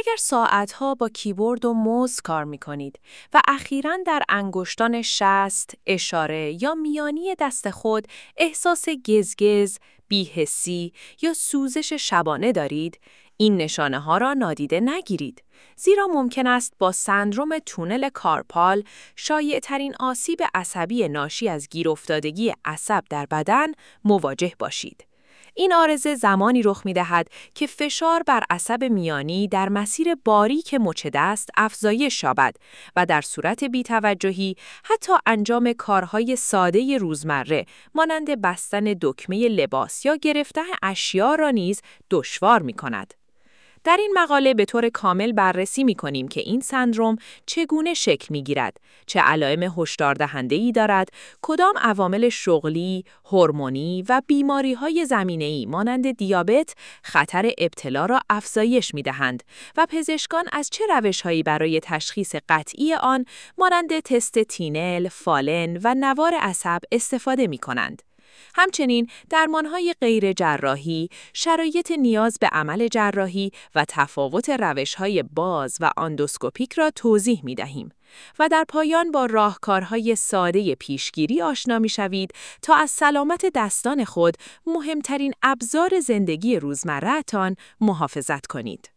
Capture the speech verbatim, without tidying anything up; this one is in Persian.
اگر ساعتها با کیبورد و موز کار می‌کنید و اخیراً در انگشتان شست، اشاره یا میانی دست خود احساس گزگز، بی‌حسی یا سوزش شبانه دارید، این نشانه‌ها را نادیده نگیرید. زیرا ممکن است با سندرم تونل کارپال، شایع‌ترین آسیب عصبی ناشی از گیرافتادگی عصب در بدن، مواجه باشید. این عارضه زمانی رخ می‌دهد که فشار بر عصب میانی در مسیر باریک مچ دست افزایش یابد و در صورت بی‌توجهی حتی انجام کارهای ساده روزمره مانند بستن دکمه لباس یا گرفتن اشیا را نیز دشوار می‌کند. در این مقاله به طور کامل بررسی می‌کنیم که این سندرم چگونه شکل می‌گیرد، چه علائم هشداردهنده‌ای دارد، کدام عوامل شغلی، هورمونی و بیماری‌های زمینه‌ای مانند دیابت خطر ابتلا را افزایش می‌دهند و پزشکان از چه روش‌هایی برای تشخیص قطعی آن مانند تست تینل، فالن و نوار عصب استفاده می‌کنند. همچنین درمانهای غیر جراحی، شرایط نیاز به عمل جراحی و تفاوت روشهای باز و اندوسکوپیک را توضیح می دهیم و در پایان با راهکارهای ساده پیشگیری آشنا می شوید تا از سلامت دستان خود، مهمترین ابزار زندگی روزمره‌تان، محافظت کنید.